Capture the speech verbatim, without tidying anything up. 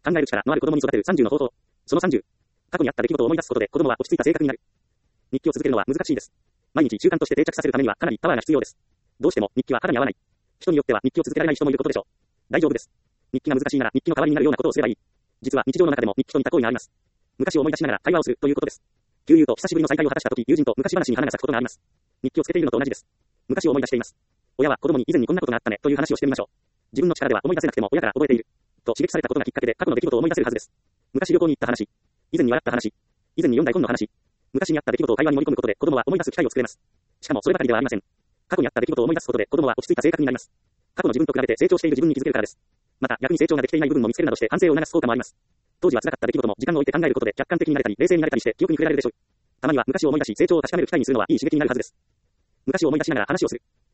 考える力のある子供に育てるさんじゅうの方法。そのさんじゅう。過去にあった出来事を思い出すことで子供は落ち着いた性格になる。日記を続けるのは難しいです。毎日習慣として定着させるためにはかなりパワーが必要です。どうしても日記は肌に合わない。人によっては日記を続けられない人もいることでしょう。大丈夫です。日記が難しいなら日記の代わりになるようなことをすればいい。実は日常の中でも日記と似た行為があります。昔を思い出しながら会話をするということです。旧友と久しぶりの再会を果たした時、友人と昔話に花が咲くことがあります。日記をつけているのと同じです。昔を思い出しています。親は子供に以前にこんなことがあったねという話をしてみましょう。自分の力では思い出せなくても親から覚えている。と刺激されたことがきっかけで過去の出来事を思い出せるはずです。昔旅行に行った話。以前に笑った話。以前に読んだ絵本の話。昔にあった出来事を会話に盛り込むことで子供は思い出す機会を作れます。しかもそればかりではありません。過去にあった出来事を思い出すことで子供は落ち着いた性格になります。過去の自分と比べて成長している自分に気づけるからです。また逆に成長ができていない部分も見つけるなどして反省を促す効果もあります。当時は辛かった出来事も時間を置いて考えることで客観的になれたり冷静になれたりして記憶に触れられるでしょう。たまには昔を思い出し成長を確かめる機会にするのはいい刺激になるはずです。昔を思い出しながら話をする。